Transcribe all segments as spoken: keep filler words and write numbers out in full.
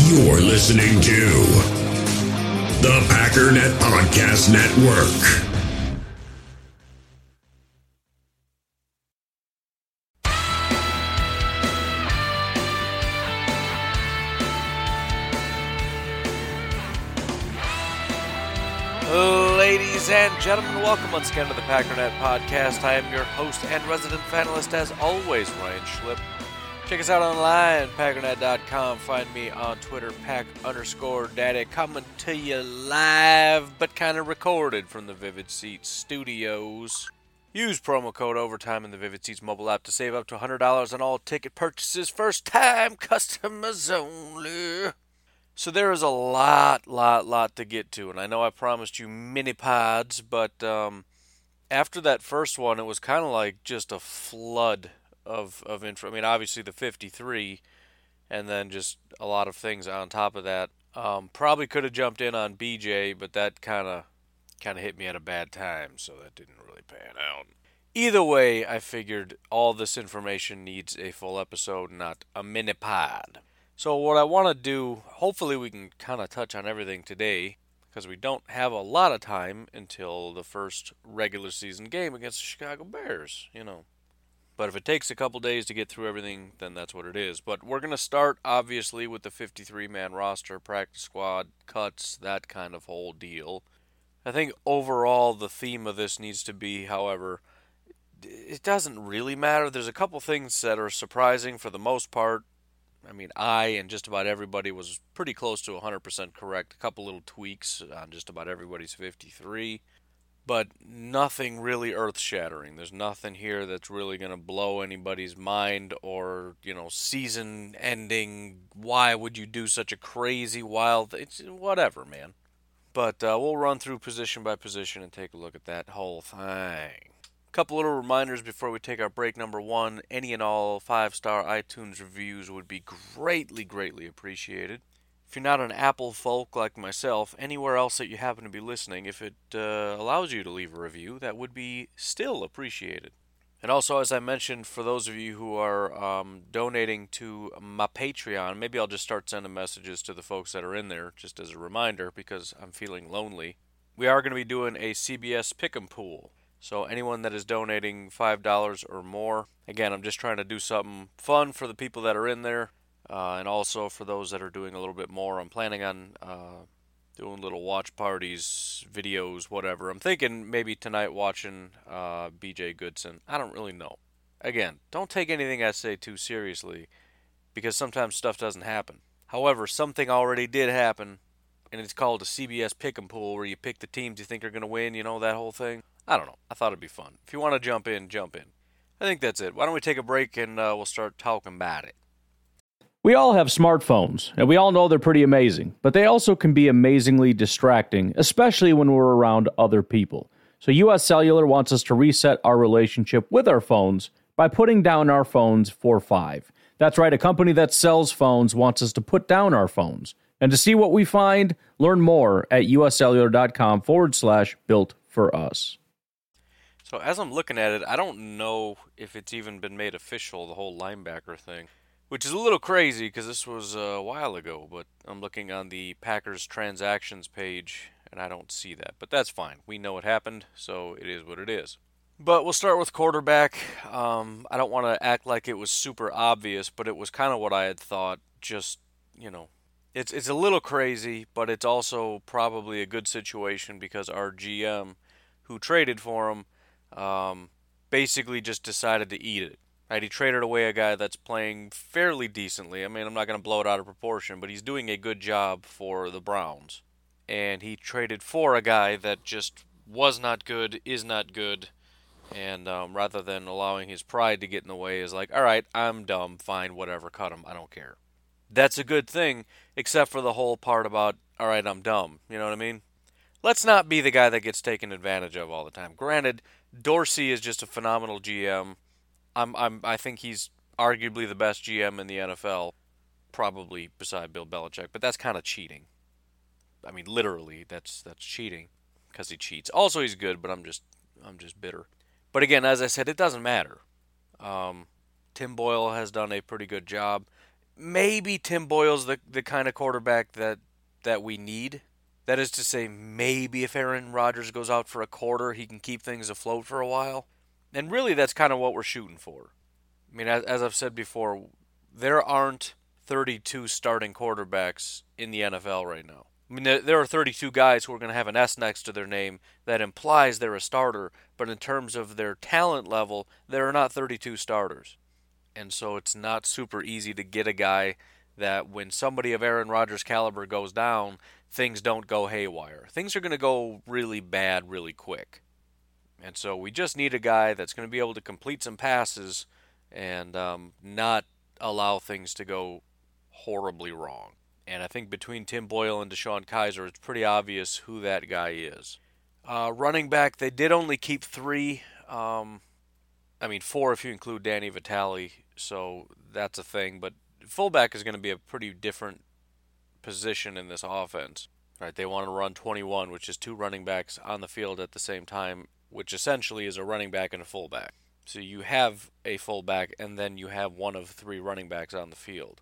You're listening to the Packernet Podcast Network. Ladies and gentlemen, welcome once again to the Packernet Podcast. I am your host and resident fanalist, as always, Ryan Schlip. Check us out online, packernet dot com. Find me on Twitter, pack underscore daddy. Coming to you live, but kind of recorded from the Vivid Seats studios. Use promo code OVERTIME in the Vivid Seats mobile app to save up to one hundred dollars on all ticket purchases. First time customers only. So there is a lot, lot, lot to get to, and I know I promised you mini pods, but um, after that first one, it was kind of like just a flood of of info. I mean, obviously the fifty-three, and then just a lot of things on top of that. Um, probably could have jumped in on B J, but that kind of kind of hit me at a bad time, so that didn't really pan out. Either way, I figured all this information needs a full episode, not a mini pod. So what I want to do, hopefully we can kind of touch on everything today, because we don't have a lot of time until the first regular season game against the Chicago Bears, you know. But if it takes a couple days to get through everything, then that's what it is. But we're going to start, obviously, with the fifty-three man roster, practice squad, cuts, that kind of whole deal. I think overall the theme of this needs to be, however, it doesn't really matter. There's a couple things that are surprising for the most part. I mean, I and just about everybody was pretty close to one hundred percent correct. A couple little tweaks on just about everybody's fifty-three. But nothing really earth-shattering. There's nothing here that's really going to blow anybody's mind or, you know, season-ending, why would you do such a crazy, wild thing? It's whatever, man. But uh, we'll run through position by position and take a look at that whole thing. Couple little reminders before we take our break. Number one, any and all five-star iTunes reviews would be greatly, greatly appreciated. If you're not an Apple folk like myself, anywhere else that you happen to be listening, if it uh, allows you to leave a review, that would be still appreciated. And also, as I mentioned, for those of you who are um, donating to my Patreon, maybe I'll just start sending messages to the folks that are in there, just as a reminder, because I'm feeling lonely. We are going to be doing a C B S Pick'em pool. So anyone that is donating five dollars or more, again, I'm just trying to do something fun for the people that are in there, uh, and also for those that are doing a little bit more. I'm planning on uh, doing little watch parties, videos, whatever. I'm thinking maybe tonight watching uh, B J Goodson. I don't really know. Again, don't take anything I say too seriously, because sometimes stuff doesn't happen. However, something already did happen, and it's called a C B S Pick'em pool, where you pick the teams you think are going to win, you know, that whole thing. I don't know. I thought it'd be fun. If you want to jump in, jump in. I think that's it. Why don't we take a break and uh, we'll start talking about it. We all have smartphones, and we all know they're pretty amazing, but they also can be amazingly distracting, especially when we're around other people. So U S Cellular wants us to reset our relationship with our phones by putting down our phones for five. That's right, a company that sells phones wants us to put down our phones. And to see what we find, learn more at uscellular.com forward slash built for us. So as I'm looking at it, I don't know if it's even been made official, the whole linebacker thing, which is a little crazy because this was a while ago, but I'm looking on the Packers transactions page and I don't see that. But that's fine. We know it happened, so it is what it is. But we'll start with quarterback. Um, I don't want to act like it was super obvious, but it was kind of what I had thought. Just, you know, it's it's a little crazy, but it's also probably a good situation because our G M, who traded for him, um, basically just decided to eat it. Right? He traded away a guy that's playing fairly decently. I mean, I'm not going to blow it out of proportion, but he's doing a good job for the Browns. And he traded for a guy that just was not good, is not good, and um, rather than allowing his pride to get in the way, is like, all right, I'm dumb, fine, whatever, cut him, I don't care. That's a good thing, except for the whole part about, all right, I'm dumb, you know what I mean? Let's not be the guy that gets taken advantage of all the time. Granted, Dorsey is just a phenomenal G M. I'm, I'm, I think he's arguably the best G M in the N F L, probably beside Bill Belichick, but that's kind of cheating. I mean, literally, that's that's cheating, because he cheats. Also, he's good, but I'm just I'm just bitter. But again, as I said, it doesn't matter. Um, Tim Boyle has done a pretty good job. maybe Tim Boyle's the, the kind of quarterback that, that we need. That is to say, maybe if Aaron Rodgers goes out for a quarter, he can keep things afloat for a while. And really, that's kind of what we're shooting for. I mean, as, as I've said before, there aren't thirty-two starting quarterbacks in the N F L right now. I mean, there, there are thirty-two guys who are going to have an S next to their name that implies they're a starter, but in terms of their talent level, there are not thirty-two starters. And so it's not super easy to get a guy that when somebody of Aaron Rodgers' caliber goes down, things don't go haywire. Things are going to go really bad really quick. And so we just need a guy that's going to be able to complete some passes and um, not allow things to go horribly wrong. And I think between Tim Boyle and DeShone Kizer, it's pretty obvious who that guy is. Uh, running back, they did only keep three. Um, I mean, four if you include Danny Vitale, so that's a thing. But fullback is going to be a pretty different position in this offense. Right? They want to run twenty-one, which is two running backs on the field at the same time, which essentially is a running back and a fullback. So you have a fullback, and then you have one of three running backs on the field.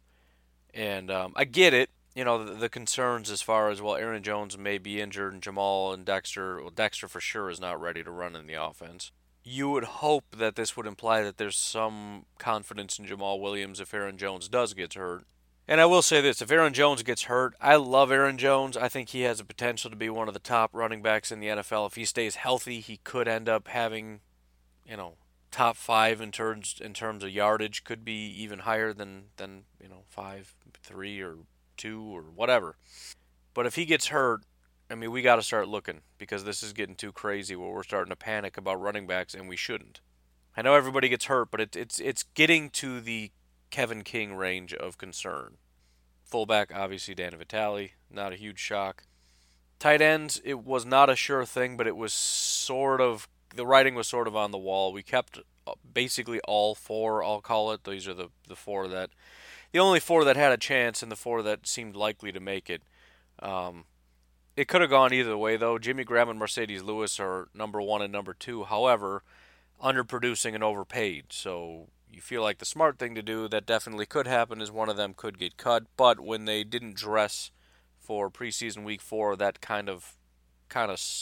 And um, I get it, you know, the, the concerns as far as, well, Aaron Jones may be injured, and Jamal and Dexter, well, Dexter for sure is not ready to run in the offense. You would hope that this would imply that there's some confidence in Jamal Williams if Aaron Jones does get hurt. And I will say this, if Aaron Jones gets hurt, I love Aaron Jones. I think he has the potential to be one of the top running backs in the N F L. If he stays healthy, he could end up having, you know, top five in terms in terms of yardage, could be even higher than, than you know, five, three, or two, or whatever. But if he gets hurt, I mean, we got to start looking, because this is getting too crazy where we're starting to panic about running backs, and we shouldn't. I know everybody gets hurt, but it, it's it's getting to the Kevin King range of concern. Fullback, obviously, Danny Vitale, not a huge shock. Tight ends, it was not a sure thing, but it was sort of, the writing was sort of on the wall. We kept basically all four, I'll call it. These are the, the four that, the only four that had a chance and the four that seemed likely to make it. Um, it could have gone either way, though. Jimmy Graham and Mercedes Lewis are number one and number two. However, underproducing and overpaid. So you feel like the smart thing to do, that definitely could happen, is one of them could get cut. But when they didn't dress for preseason week four, that kind of kind of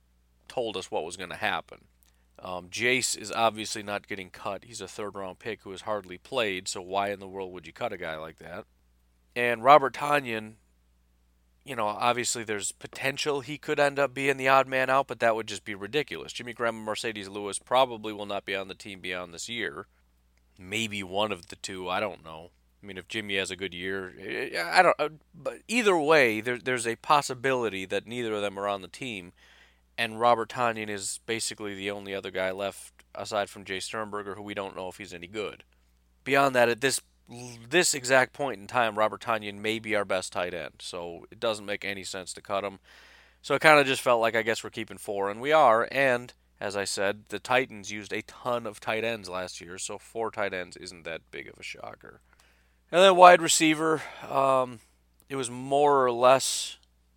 told us what was going to happen. Um, Jace is obviously not getting cut. He's a third-round pick who has hardly played, so why in the world would you cut a guy like that? And Robert Tonyan, you know, obviously there's potential he could end up being the odd man out, but that would just be ridiculous. Jimmy Graham and Mercedes Lewis probably will not be on the team beyond this year. Maybe one of the two, I don't know. I mean, if Jimmy has a good year, I don't. But either way, there, there's a possibility that neither of them are on the team, and Robert Tonyan is basically the only other guy left aside from Jay Sternberger, who we don't know if he's any good. Beyond that, at this this exact point in time, Robert Tonyan may be our best tight end, so it doesn't make any sense to cut him. So it kind of just felt like, I guess we're keeping four, and we are. And as I said, the Titans used a ton of tight ends last year, so four tight ends isn't that big of a shocker. And then wide receiver, um, it was more or less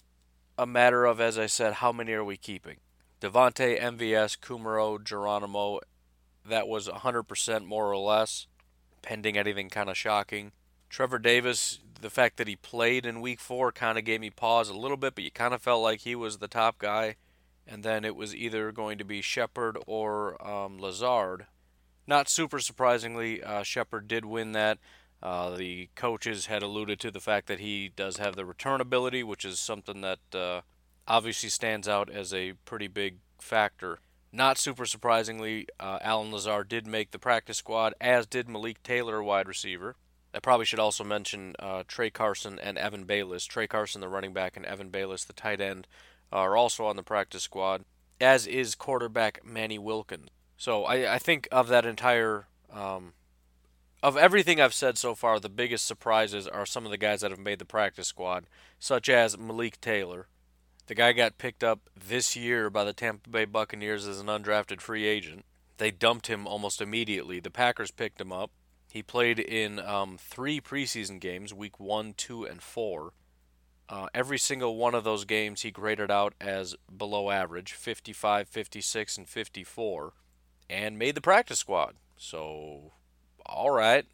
a matter of, as I said, how many are we keeping? Devontae, M V S, Kumaro, Geronimo, that was one hundred percent more or less, pending anything kind of shocking. Trevor Davis, the fact that he played in week four kind of gave me pause a little bit, but you kind of felt like he was the top guy. And then it was either going to be Shepard or um, Lazard. Not super surprisingly, uh, Shepard did win that. Uh, the coaches had alluded to the fact that he does have the return ability, which is something that uh, obviously stands out as a pretty big factor. Not super surprisingly, uh, Alan Lazard did make the practice squad, as did Malik Taylor, wide receiver. I probably should also mention uh, Trey Carson and Evan Baylis. Trey Carson, the running back, and Evan Baylis, the tight end, are also on the practice squad, as is quarterback Manny Wilkins. So I, I think of that entire, um, of everything I've said so far, the biggest surprises are some of the guys that have made the practice squad, such as Malik Taylor. The guy got picked up this year by the Tampa Bay Buccaneers as an undrafted free agent. They dumped him almost immediately. The Packers picked him up. He played in um, three preseason games, week one, two, and four. Uh, every single one of those games he graded out as below average, fifty-five, fifty-six, and fifty-four, and made the practice squad. So, all right.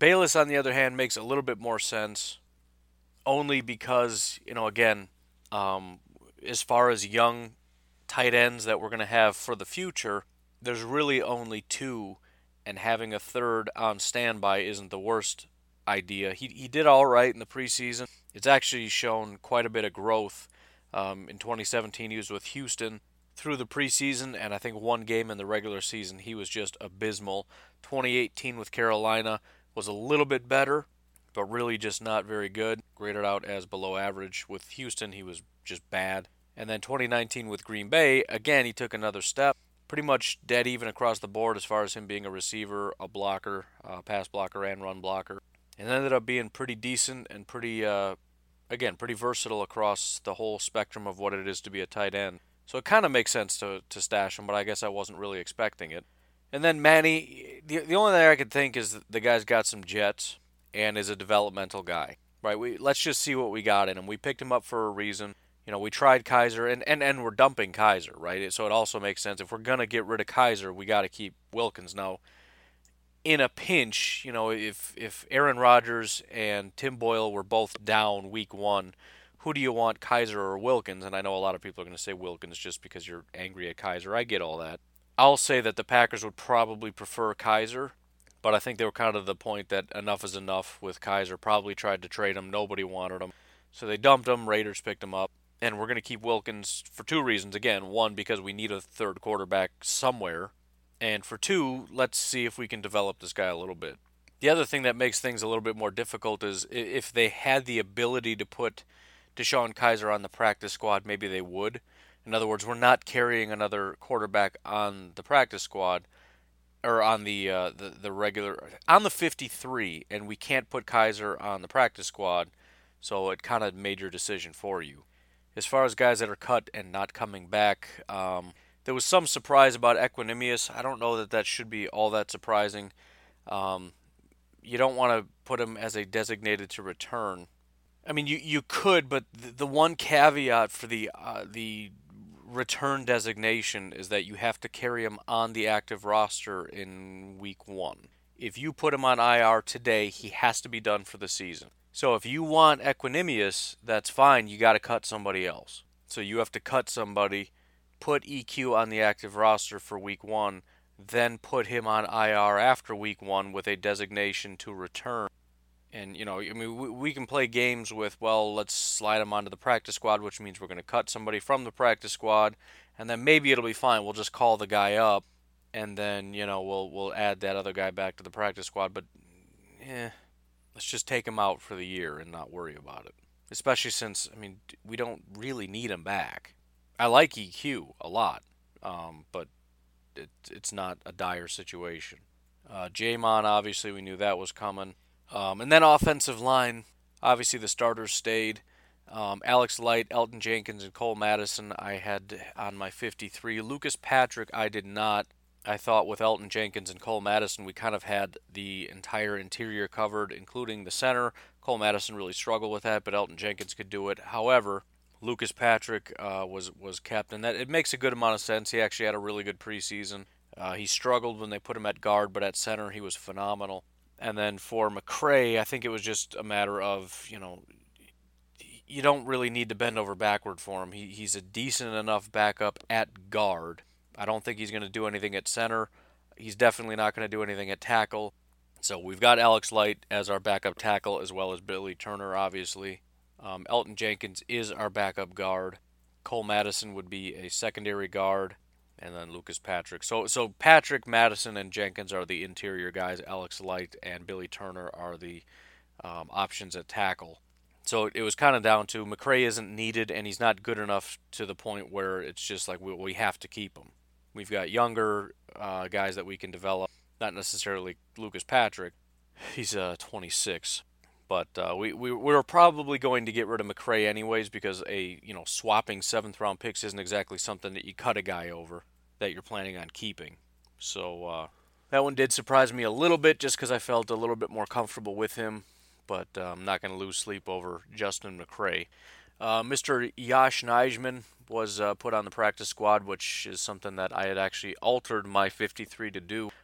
Bayless, on the other hand, makes a little bit more sense, only because, you know, again, um, as far as young tight ends that we're going to have for the future, there's really only two, and having a third on standby isn't the worst idea. He he did all right in the preseason. It's actually shown quite a bit of growth. Um, in twenty seventeen, he was with Houston through the preseason, and I think one game in the regular season, he was just abysmal. twenty eighteen with Carolina was a little bit better, but really just not very good. Graded out as below average. With Houston, he was just bad. And then twenty nineteen with Green Bay, again, he took another step. Pretty much dead even across the board as far as him being a receiver, a blocker, uh, pass blocker, and run blocker. And ended up being pretty decent and pretty, uh, again, pretty versatile across the whole spectrum of what it is to be a tight end. So it kind of makes sense to, to stash him, but I guess I wasn't really expecting it. And then Manny, the, the only thing I could think is the guy's got some jets and is a developmental guy. Right? We let's just see what we got in him. We picked him up for a reason. You know, we tried Kaiser, and, and, and we're dumping Kaiser, right? So it also makes sense. If we're going to get rid of Kaiser, we got to keep Wilkins. Now, in a pinch, you know, if, if Aaron Rodgers and Tim Boyle were both down week one, who do you want, Kaiser or Wilkins? And I know a lot of people are going to say Wilkins just because you're angry at Kaiser. I get all that. I'll say that the Packers would probably prefer Kaiser, but I think they were kind of the point that enough is enough with Kaiser. Probably tried to trade him. Nobody wanted him. So they dumped him. Raiders picked him up. And we're going to keep Wilkins for two reasons. Again, one, because we need a third quarterback somewhere. And for two, let's see if we can develop this guy a little bit. The other thing that makes things a little bit more difficult is if they had the ability to put DeShone Kizer on the practice squad, maybe they would. In other words, we're not carrying another quarterback on the practice squad, or on the uh, the, the regular, on the fifty-three, and we can't put Kizer on the practice squad, so it kind of made your decision for you. As far as guys that are cut and not coming back, um, there was some surprise about Equanimous. I don't know that that should be all that surprising. Um, you don't want to put him as a designated to return. I mean, you, you could, but the, the one caveat for the uh, the return designation is that you have to carry him on the active roster in week one. If you put him on I R today, he has to be done for the season. So if you want Equanimous, that's fine. You got to cut somebody else. So you have to cut somebody, put E Q on the active roster for week one, then put him on I R after week one with a designation to return. And, you know, I mean, we, we can play games with, well, let's slide him onto the practice squad, which means we're going to cut somebody from the practice squad, and then maybe it'll be fine. We'll just call the guy up, and then, you know, we'll we'll add that other guy back to the practice squad. But, eh, let's just take him out for the year and not worry about it. Especially since, I mean, we don't really need him back. I like E Q a lot, um, but it, it's not a dire situation. Uh, Jamon, obviously, we knew that was coming. Um, and then offensive line, obviously the starters stayed. Um, Alex Light, Elton Jenkins, and Cole Madison I had on my fifty-three. Lucas Patrick I did not. I thought with Elton Jenkins and Cole Madison we kind of had the entire interior covered, including the center. Cole Madison really struggled with that, but Elton Jenkins could do it. However, Lucas Patrick uh, was, was kept, and that it makes a good amount of sense. He actually had a really good preseason. Uh, he struggled when they put him at guard, but at center he was phenomenal. And then for McCray, I think it was just a matter of, you know, you don't really need to bend over backward for him. He He's a decent enough backup at guard. I don't think he's going to do anything at center. He's definitely not going to do anything at tackle. So we've got Alex Light as our backup tackle, as well as Billy Turner, obviously. Um, Elton Jenkins is our backup guard. Cole Madison would be a secondary guard. And then Lucas Patrick. So so Patrick, Madison, and Jenkins are the interior guys. Alex Light and Billy Turner are the um, options at tackle. So it was kind of down to McCray isn't needed, and he's not good enough to the point where it's just like we, we have to keep him. We've got younger uh, guys that we can develop. Not necessarily Lucas Patrick. He's uh, twenty-six. But uh, we, we we were probably going to get rid of McCray anyways because a you know swapping seventh round picks isn't exactly something that you cut a guy over that you're planning on keeping. So uh, that one did surprise me a little bit just because I felt a little bit more comfortable with him. But uh, I'm not going to lose sleep over Justin McCray. Uh, Mister Yash Nijman was uh, put on the practice squad, which is something that I had actually altered my fifty-three to do.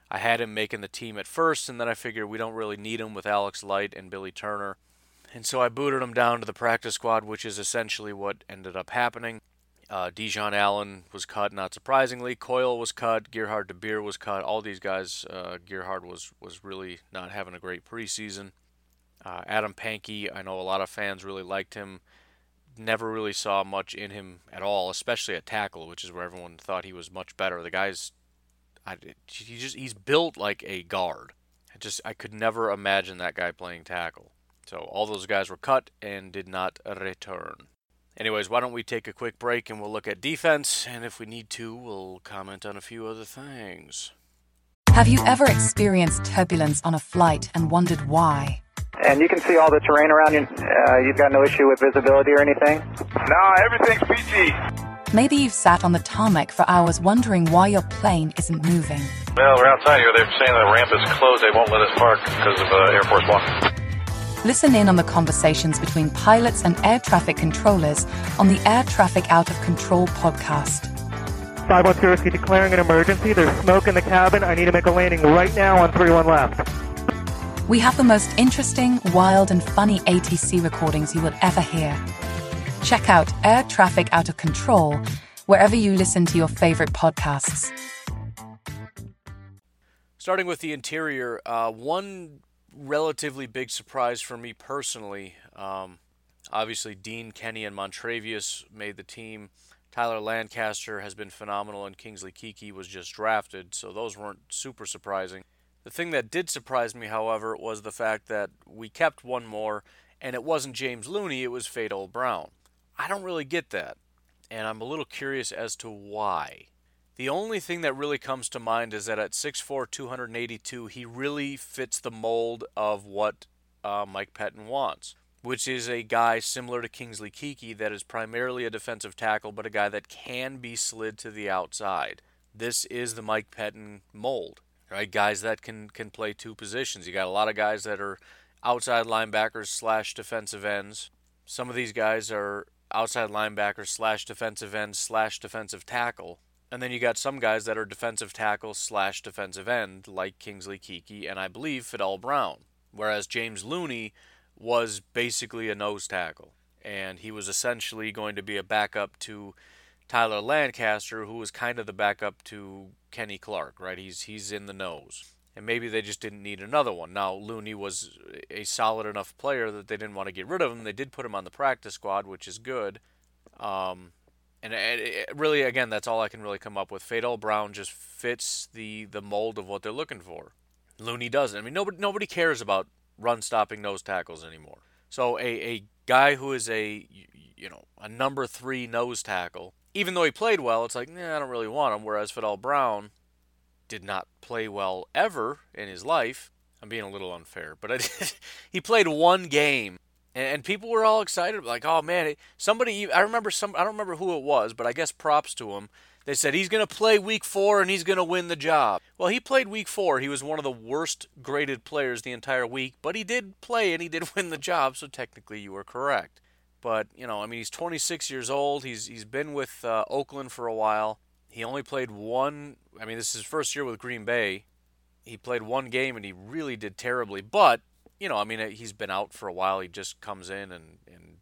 I had him making the team at first, and then I figured we don't really need him with Alex Light and Billy Turner. And so I booted him down to the practice squad, which is essentially what ended up happening. Uh, Dijon Allen was cut, not surprisingly. Coyle was cut. Gerhard de Beer was cut. All these guys, uh, Gerhard was, was really not having a great preseason. Uh, Adam Pankey, I know a lot of fans really liked him. Never really saw much in him at all, especially at tackle, which is where everyone thought he was much better. The guy's, I, he just he's built like a guard. I just I could never imagine that guy playing tackle. So all those guys were cut and did not return. Anyways, why don't we take a quick break and we'll look at defense, and if we need to, we'll comment on a few other things. Have you ever experienced turbulence on a flight and wondered why? And you can see all the terrain around you. Uh, you've got no issue with visibility or anything? No, everything's peachy. Maybe you've sat on the tarmac for hours wondering why your plane isn't moving. Well, we're outside here. They're saying the ramp is closed. They won't let us park because of uh, Air Force One. Listen in on the conversations between pilots and air traffic controllers on the Air Traffic Out of Control podcast. five one zero, declaring an emergency. There's smoke in the cabin. I need to make a landing right now on three one left. We have the most interesting, wild, and funny A T C recordings you will ever hear. Check out Air Traffic Out of Control wherever you listen to your favorite podcasts. Starting with the interior, uh, one relatively big surprise for me personally. Um, obviously, Dean, Kenny, and Montravius made the team. Tyler Lancaster has been phenomenal, and Kingsley Keke was just drafted, so those weren't super surprising. The thing that did surprise me, however, was the fact that we kept one more, and it wasn't James Looney, it was Fadol Brown. I don't really get that, and I'm a little curious as to why. The only thing that really comes to mind is that at six foot four, two hundred eighty-two, he really fits the mold of what uh, Mike Pettine wants, which is a guy similar to Kingsley Keke that is primarily a defensive tackle, but a guy that can be slid to the outside. This is the Mike Pettine mold. Right, guys that can, can play two positions. You got a lot of guys that are outside linebackers slash defensive ends. Some of these guys are outside linebackers slash defensive ends slash defensive tackle. And then you got some guys that are defensive tackle slash defensive end, like Kingsley Keke and I believe Fadol Brown. Whereas James Looney was basically a nose tackle. And he was essentially going to be a backup to Tyler Lancaster, who was kind of the backup to Kenny Clark, right? He's he's in the nose. And maybe they just didn't need another one. Now, Looney was a solid enough player that they didn't want to get rid of him. They did put him on the practice squad, which is good. Um, and it, it really, again, that's all I can really come up with. Fadol Brown just fits the, the mold of what they're looking for. Looney doesn't. I mean, nobody nobody cares about run-stopping nose tackles anymore. So a, a guy who is a, you know, a number three nose tackle, even though he played well, it's like, nah, I don't really want him. Whereas Fadol Brown did not play well ever in his life. I'm being a little unfair, but I did. He played one game, and, and people were all excited, like, oh man, somebody. I remember some. I don't remember who it was, but I guess props to him. They said he's going to play week four and he's going to win the job. Well, he played week four. He was one of the worst graded players the entire week, but he did play and he did win the job. So technically, you were correct. But, you know, I mean, he's twenty-six years old. He's he's been with uh, Oakland for a while. He only played one. I mean, this is his first year with Green Bay. He played one game and he really did terribly. But, you know, I mean, he's been out for a while. He just comes in and, and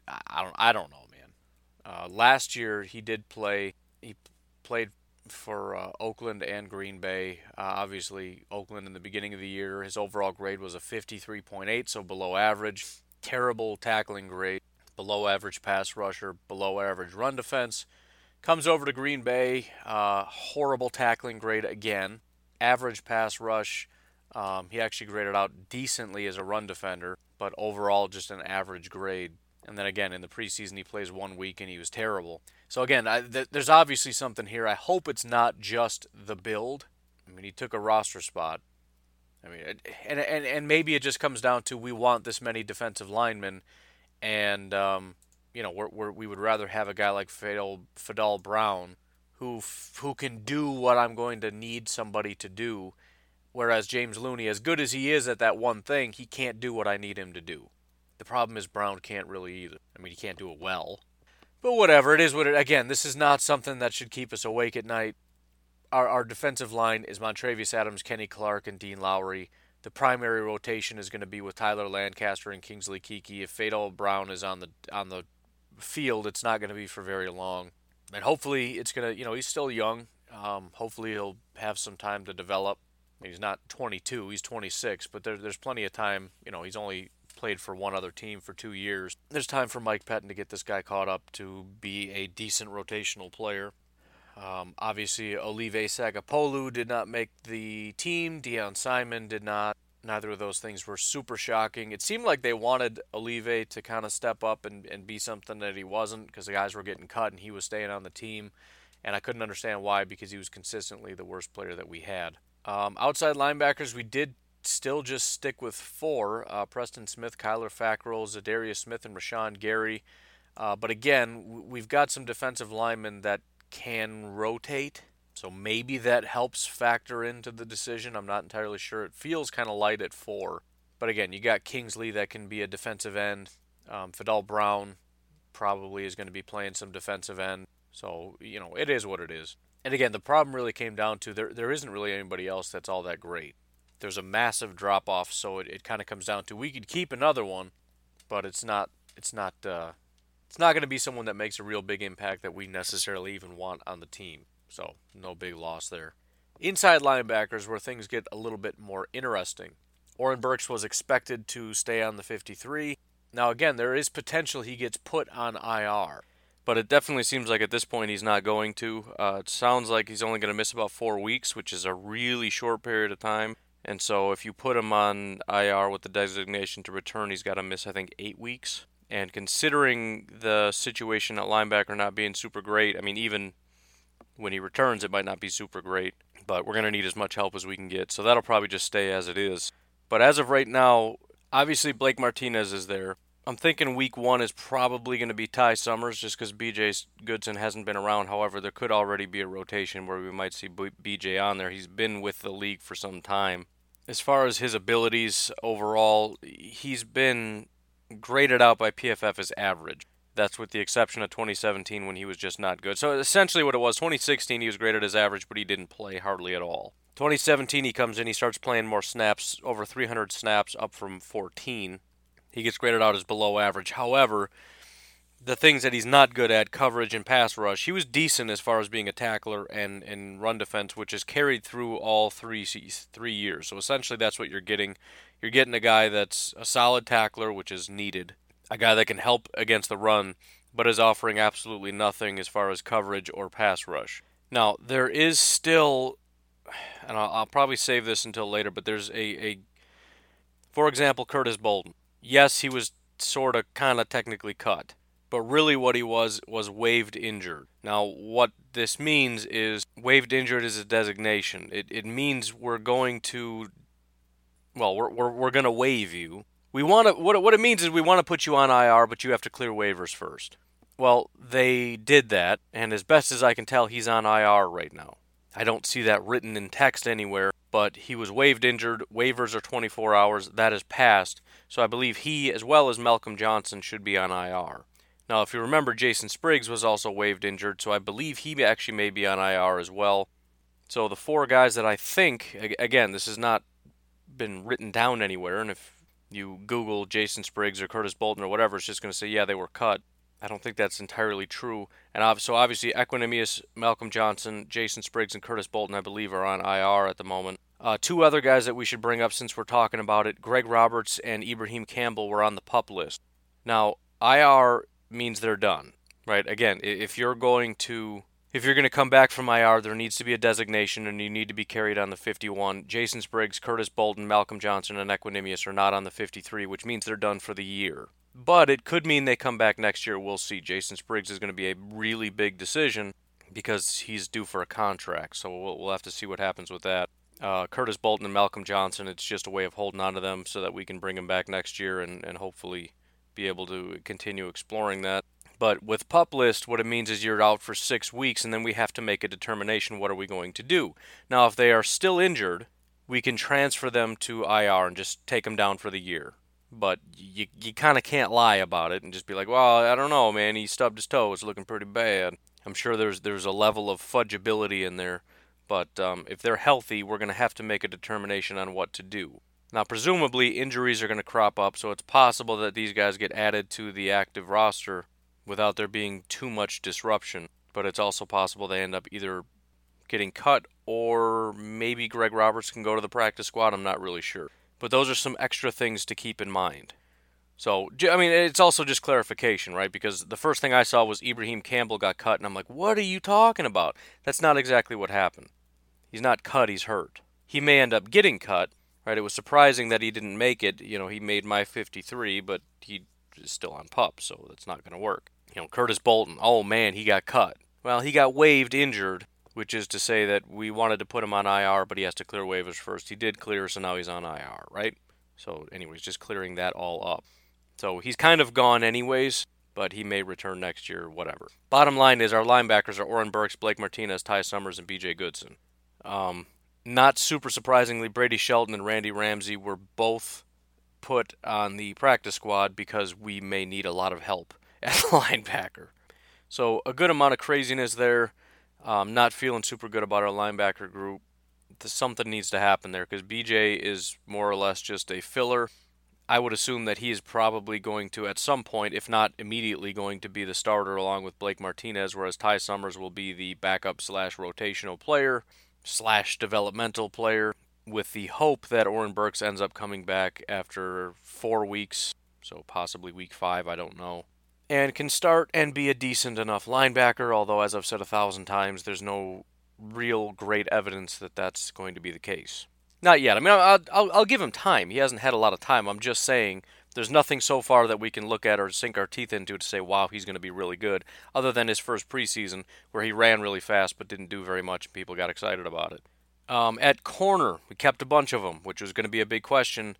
I don't I don't know, man. Uh, last year he did play. He played for uh, Oakland and Green Bay. Uh, obviously, Oakland in the beginning of the year, his overall grade was a fifty-three point eight, so below average. Terrible tackling grade. Below average pass rusher, below average run defense. Comes over to Green Bay, uh, horrible tackling grade again. Average pass rush. Um, he actually graded out decently as a run defender, but overall just an average grade. And then again, in the preseason, he plays one week and he was terrible. So again, I, th- there's obviously something here. I hope it's not just the build. I mean, he took a roster spot. I mean, and and and maybe it just comes down to we want this many defensive linemen. And, um, you know, we're, we're, we would rather have a guy like Fadol, Fadol Brown who who can do what I'm going to need somebody to do, whereas James Looney, as good as he is at that one thing, he can't do what I need him to do. The problem is Brown can't really either. I mean, he can't do it well. But whatever, it is what it... Again, this is not something that should keep us awake at night. our, our defensive line is Montravius Adams, Kenny Clark, and Dean Lowry. The primary rotation is going to be with Tyler Lancaster and Kingsley Keke. If Fadol Brown is on the on the field, it's not going to be for very long. And hopefully it's going to, you know, he's still young. Um, hopefully he'll have some time to develop. I mean, he's not twenty-two, he's twenty-six, but there, there's plenty of time. You know, he's only played for one other team for two years. There's time for Mike Pettine to get this guy caught up to be a decent rotational player. Um, obviously, Olive Sagapolu did not make the team. Deion Simon did not. Neither of those things were super shocking. It seemed like they wanted Olive to kind of step up and, and be something that he wasn't, because the guys were getting cut and he was staying on the team. And I couldn't understand why, because he was consistently the worst player that we had. Um, outside linebackers, we did still just stick with four. Uh, Preston Smith, Kyler Fackrell, Zadarius Smith, and Rashawn Gary. Uh, but again, we've got some defensive linemen that can rotate, so maybe that helps factor into the decision. I'm not entirely sure. It feels kind of light at four. But again, you got Kingsley that can be a defensive end. Um, Fadol Brown probably is going to be playing some defensive end. So, you know, it is what it is. And again, the problem really came down to there there isn't really anybody else that's all that great. There's a massive drop-off, so it, it kind of comes down to we could keep another one, but it's not it's not uh, it's not going to be someone that makes a real big impact that we necessarily even want on the team. So, no big loss there. Inside linebackers, where things get a little bit more interesting. Oren Burks was expected to stay on the fifty-three. Now, again, there is potential he gets put on I R. But it definitely seems like at this point he's not going to. Uh, it sounds like he's only going to miss about four weeks, which is a really short period of time. And so if you put him on I R with the designation to return, he's got to miss, I think, eight weeks. And considering the situation at linebacker not being super great, I mean, even when he returns, it might not be super great. But we're going to need as much help as we can get. So that'll probably just stay as it is. But as of right now, obviously Blake Martinez is there. I'm thinking week one is probably going to be Ty Summers just because B J Goodson hasn't been around. However, there could already be a rotation where we might see B J on there. He's been with the league for some time. As far as his abilities overall, he's been graded out by P F F as average. That's with the exception of twenty seventeen when he was just not good. So essentially what it was, twenty sixteen he was graded as average, but he didn't play hardly at all. twenty seventeen he comes in, he starts playing more snaps, over three hundred snaps, up from fourteen. He gets graded out as below average. However, the things that he's not good at, coverage and pass rush, he was decent as far as being a tackler and, and run defense, which is carried through all three three years. So essentially that's what you're getting. You're getting a guy that's a solid tackler, which is needed. A guy that can help against the run, but is offering absolutely nothing as far as coverage or pass rush. Now, there is still, and I'll, I'll probably save this until later, but there's a, a for example, Curtis Bolden. Yes, he was sort of kind of technically cut, but really what he was was waived injured. Now, what this means is waived injured is a designation. It it means we're going to, well, we're we're we're going to waive you. We want to what what it means is we want to put you on I R, but you have to clear waivers first. Well, they did that, and as best as I can tell, he's on I R right now. I don't see that written in text anywhere, but he was waived injured. Waivers are twenty-four hours. That has passed. So I believe he, as well as Malcolm Johnson, should be on I R. Now, if you remember, Jason Spriggs was also waived injured, so I believe he actually may be on I R as well. So the four guys that I think, again, this has not been written down anywhere, and if you Google Jason Spriggs or Curtis Bolden or whatever, it's just going to say, yeah, they were cut. I don't think that's entirely true. And so obviously Equanimous, Malcolm Johnson, Jason Spriggs, and Curtis Bolden, I believe, are on I R at the moment. Uh, two other guys that we should bring up since we're talking about it, Greg Roberts and Ibrahim Campbell were on the PUP list. Now, I R means they're done, right? Again, if you're going to if you're going to come back from I R, there needs to be a designation and you need to be carried on the fifty-one. Jason Spriggs, Curtis Bolden, Malcolm Johnson, and Equanimous are not on the fifty-three, which means they're done for the year. But it could mean they come back next year. We'll see. Jason Spriggs is going to be a really big decision because he's due for a contract. So we'll, we'll have to see what happens with that. Uh, Curtis Bolden and Malcolm Johnson, it's just a way of holding on to them so that we can bring them back next year and, and hopefully be able to continue exploring that. But with PUP list, what it means is you're out for six weeks and then we have to make a determination, what are we going to do? Now, if they are still injured, we can transfer them to I R and just take them down for the year. But you you kind of can't lie about it and just be like, well, I don't know, man, he stubbed his toe, it's looking pretty bad. I'm sure there's there's a level of fudgeability in there, But um, if they're healthy, we're going to have to make a determination on what to do. Now, presumably, injuries are going to crop up, so it's possible that these guys get added to the active roster without there being too much disruption. But it's also possible they end up either getting cut or maybe Greg Roberts can go to the practice squad. I'm not really sure. But those are some extra things to keep in mind. So, I mean, it's also just clarification, right? Because the first thing I saw was Ibrahim Campbell got cut, and I'm like, what are you talking about? That's not exactly what happened. He's not cut, he's hurt. He may end up getting cut, right? It was surprising that he didn't make it. You know, he made my fifty-three, but he is still on PUP, so that's not going to work. You know, Curtis Bolton, oh man, he got cut. Well, he got waived injured, which is to say that we wanted to put him on I R, but he has to clear waivers first. He did clear, so now he's on I R, right? So, anyways, just clearing that all up. So he's kind of gone anyways, but he may return next year, whatever. Bottom line is our linebackers are Oren Burks, Blake Martinez, Ty Summers, and B J Goodson. Um, not super surprisingly, Brady Shelton and Randy Ramsey were both put on the practice squad because we may need a lot of help at linebacker. So a good amount of craziness there. Um, not feeling super good about our linebacker group. Something needs to happen there because B J is more or less just a filler. I would assume that he is probably going to, at some point, if not immediately, going to be the starter along with Blake Martinez, whereas Ty Summers will be the backup slash rotational player slash developmental player, with the hope that Oren Burks ends up coming back after four weeks, so possibly week five, I don't know, and can start and be a decent enough linebacker, although, as I've said a thousand times, there's no real great evidence that that's going to be the case. Not yet. I mean, I'll, I'll, I'll give him time. He hasn't had a lot of time. I'm just saying there's nothing so far that we can look at or sink our teeth into to say, wow, he's going to be really good, other than his first preseason where he ran really fast but didn't do very much and people got excited about it. Um, at corner, we kept a bunch of them, which was going to be a big question.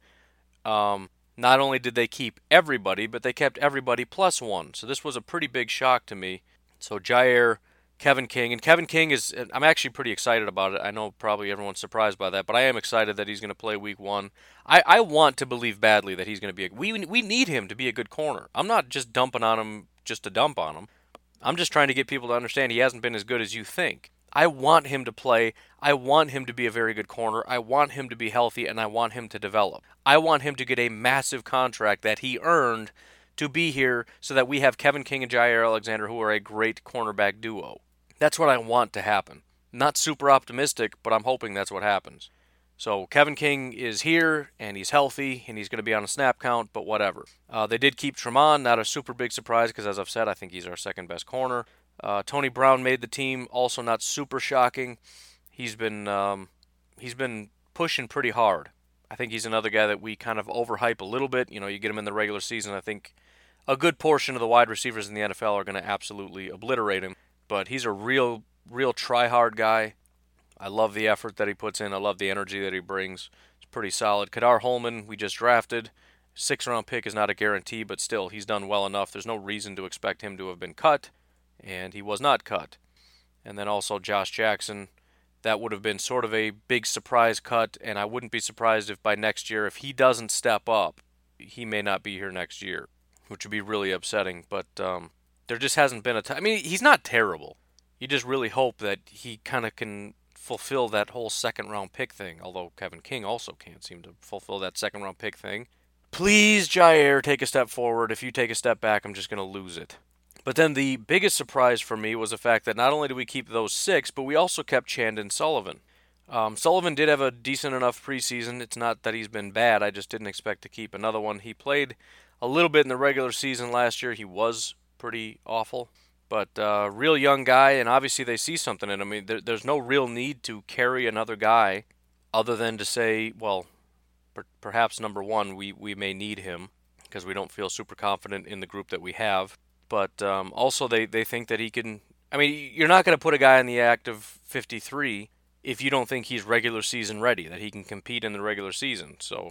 Um, not only did they keep everybody, but they kept everybody plus one. So this was a pretty big shock to me. So Jair, Kevin King, and Kevin King is, I'm actually pretty excited about it. I know probably everyone's surprised by that, but I am excited that he's going to play week one. I, I want to believe badly that he's going to be a, we we need him to be a good corner. I'm not just dumping on him just to dump on him. I'm just trying to get people to understand he hasn't been as good as you think. I want him to play. I want him to be a very good corner. I want him to be healthy, and I want him to develop. I want him to get a massive contract that he earned to be here so that we have Kevin King and Jair Alexander, who are a great cornerback duo. That's what I want to happen. Not super optimistic, but I'm hoping that's what happens. So Kevin King is here, and he's healthy, and he's going to be on a snap count, but whatever. Uh, they did keep Tremont, not a super big surprise, because as I've said, I think he's our second best corner. Uh, Tony Brown made the team, also not super shocking. He's been um, he's been pushing pretty hard. I think he's another guy that we kind of overhype a little bit. You know, you get him in the regular season, I think a good portion of the wide receivers in the N F L are going to absolutely obliterate him. But he's a real, real try-hard guy. I love the effort that he puts in. I love the energy that he brings. It's pretty solid. Kadar Holman, we just drafted. Six-round pick is not a guarantee, but still, he's done well enough. There's no reason to expect him to have been cut, and he was not cut. And then also Josh Jackson. That would have been sort of a big surprise cut, and I wouldn't be surprised if by next year, if he doesn't step up, he may not be here next year, which would be really upsetting. But um, there just hasn't been a time. I mean, he's not terrible. You just really hope that he kind of can fulfill that whole second-round pick thing, although Kevin King also can't seem to fulfill that second-round pick thing. Please, Jair, take a step forward. If you take a step back, I'm just going to lose it. But then the biggest surprise for me was the fact that not only did we keep those six, but we also kept Chandon Sullivan. Um, Sullivan did have a decent enough preseason. It's not that he's been bad. I just didn't expect to keep another one. He played a little bit in the regular season last year. He was pretty awful. But uh, real young guy, and obviously they see something in him. I mean, there, there's no real need to carry another guy other than to say, well, per- perhaps number one, we, we may need him because we don't feel super confident in the group that we have. But um, also they, they think that he can, I mean, you're not going to put a guy in the active fifty-three if you don't think he's regular season ready, that he can compete in the regular season. So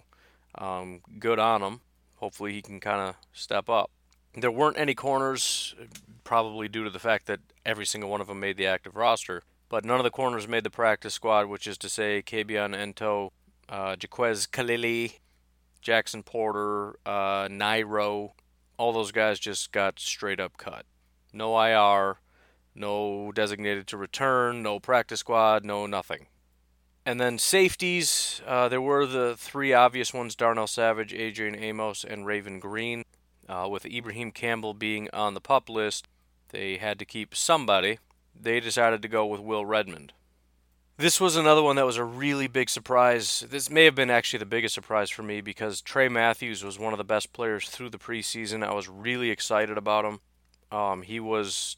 um, good on him. Hopefully he can kind of step up. There weren't any corners, probably due to the fact that every single one of them made the active roster. But none of the corners made the practice squad, which is to say Kabion Ento, uh, Jaquez Kalili, Jackson Porter, uh, Nairo. All those guys just got straight up cut. No I R, No designated to return, no practice squad, no nothing. And then safeties, uh, there were the three obvious ones, Darnell Savage, Adrian Amos, and Raven Green. Uh, with Ibrahim Campbell being on the PUP list, they had to keep somebody. They decided to go with Will Redmond. This was another one that was a really big surprise. This may have been actually the biggest surprise for me because Trey Matthews was one of the best players through the preseason. I was really excited about him. Um, he was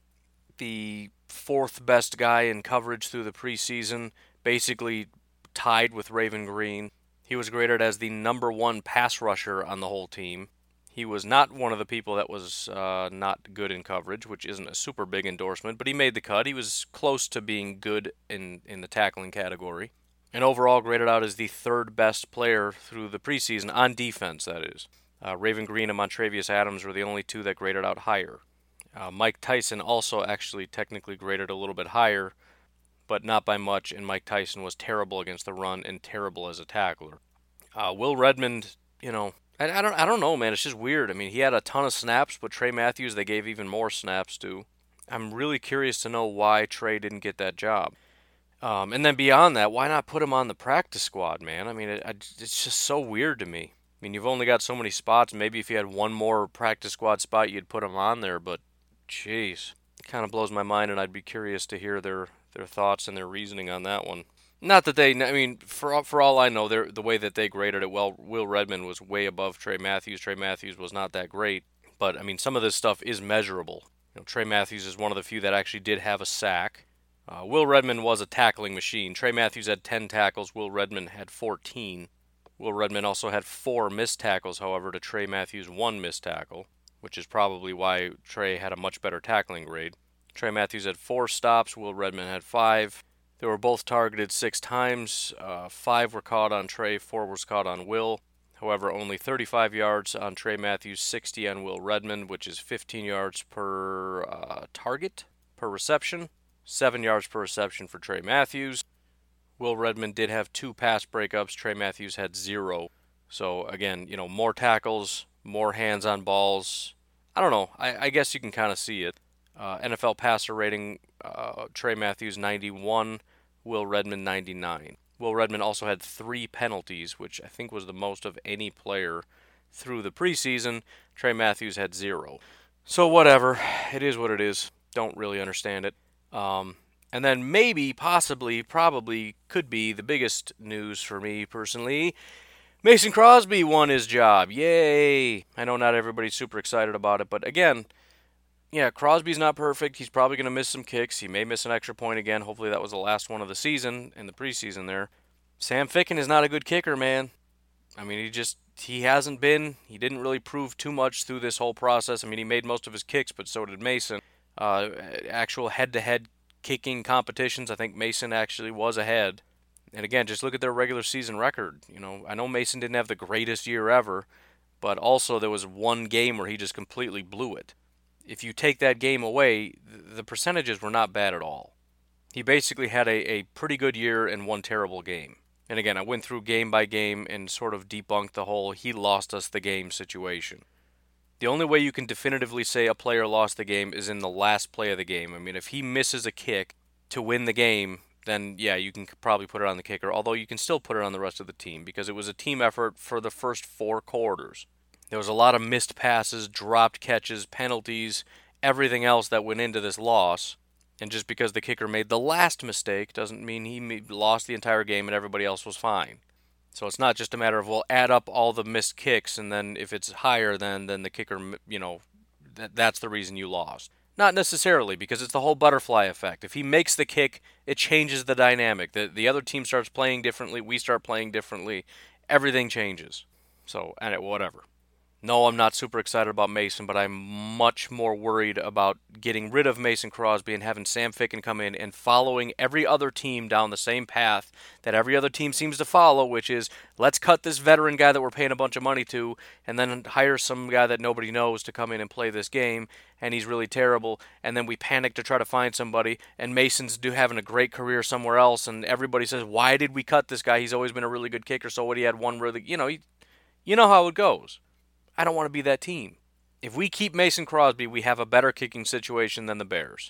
the fourth best guy in coverage through the preseason, basically tied with Raven Green. He was graded as the number one pass rusher on the whole team. He was not one of the people that was uh, not good in coverage, which isn't a super big endorsement, but he made the cut. He was close to being good in, in the tackling category. And overall graded out as the third best player through the preseason, on defense, that is. Uh, Raven Green and Montravius Adams were the only two that graded out higher. Uh, Mike Tyson also actually technically graded a little bit higher, but not by much, and Mike Tyson was terrible against the run and terrible as a tackler. Uh, Will Redmond, you know, I, I don't I don't know, man. It's just weird. I mean, he had a ton of snaps, but Trey Matthews they gave even more snaps to. I'm really curious to know why Trey didn't get that job. Um, and then beyond that, why not put him on the practice squad, man? I mean, it, it's just so weird to me. I mean, you've only got so many spots. Maybe if you had one more practice squad spot, you'd put him on there, but jeez, it kind of blows my mind, and I'd be curious to hear their, their thoughts and their reasoning on that one. Not that they, I mean, for for all I know, the way that they graded it, well, Will Redmond was way above Trey Matthews. Trey Matthews was not that great, but I mean, some of this stuff is measurable. You know, Trey Matthews is one of the few that actually did have a sack. Uh, Will Redmond was a tackling machine. Trey Matthews had ten tackles. Will Redmond had fourteen. Will Redmond also had four missed tackles, however, to Trey Matthews' one missed tackle, which is probably why Trey had a much better tackling grade. Trey Matthews had four stops. Will Redmond had five. They were both targeted six times. Uh, five were caught on Trey, four was caught on Will. However, only thirty-five yards on Trey Matthews, sixty on Will Redmond, which is fifteen yards per uh, target, per reception. seven yards per reception for Trey Matthews. Will Redmond did have two pass breakups. Trey Matthews had zero. So, again, you know, more tackles, more hands on balls. I don't know. I, I guess you can kind of see it. Uh, N F L passer rating, uh, Trey Matthews ninety-one, Will Redmond ninety-nine. Will Redmond also had three penalties, which I think was the most of any player through the preseason. Trey Matthews had zero. So whatever, it is what it is. Don't really understand it. Um, and then maybe, possibly, probably could be the biggest news for me personally. Mason Crosby won his job. Yay! I know not everybody's super excited about it, but again, yeah, Crosby's not perfect. He's probably going to miss some kicks. He may miss an extra point again. Hopefully that was the last one of the season, in the preseason there. Sam Ficken is not a good kicker, man. I mean, he just, he hasn't been. He didn't really prove too much through this whole process. I mean, he made most of his kicks, but so did Mason. Uh, actual head-to-head kicking competitions, I think Mason actually was ahead. And again, just look at their regular season record. You know, I know Mason didn't have the greatest year ever, but also there was one game where he just completely blew it. If you take that game away, the percentages were not bad at all. He basically had a, a pretty good year and one terrible game. And again, I went through game by game and sort of debunked the whole he lost us the game situation. The only way you can definitively say a player lost the game is in the last play of the game. I mean, if he misses a kick to win the game, then yeah, you can probably put it on the kicker, although you can still put it on the rest of the team because it was a team effort for the first four quarters. There was a lot of missed passes, dropped catches, penalties, everything else that went into this loss. And just because the kicker made the last mistake doesn't mean he lost the entire game and everybody else was fine. So it's not just a matter of, well, add up all the missed kicks, and then if it's higher than, then the kicker, you know, that that's the reason you lost. Not necessarily, because it's the whole butterfly effect. If he makes the kick, it changes the dynamic. The, the other team starts playing differently, we start playing differently, everything changes. So, and it, whatever. No, I'm not super excited about Mason, but I'm much more worried about getting rid of Mason Crosby and having Sam Ficken come in and following every other team down the same path that every other team seems to follow, which is let's cut this veteran guy that we're paying a bunch of money to and then hire some guy that nobody knows to come in and play this game, and he's really terrible, and then we panic to try to find somebody, and Mason's do having a great career somewhere else, and everybody says, why did we cut this guy? He's always been a really good kicker, so what, he had one really, you know, he, you know how it goes. I don't want to be that team. If we keep Mason Crosby, we have a better kicking situation than the Bears.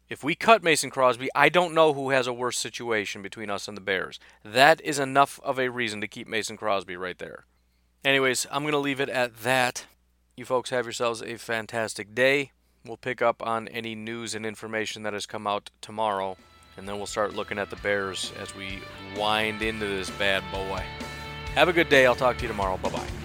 If we cut Mason Crosby, I don't know who has a worse situation between us and the Bears. That is enough of a reason to keep Mason Crosby right there. Anyways, I'm going to leave it at that. You folks have yourselves a fantastic day. We'll pick up on any news and information that has come out tomorrow, and then we'll start looking at the Bears as we wind into this bad boy. Have a good day. I'll talk to you tomorrow. Bye-bye.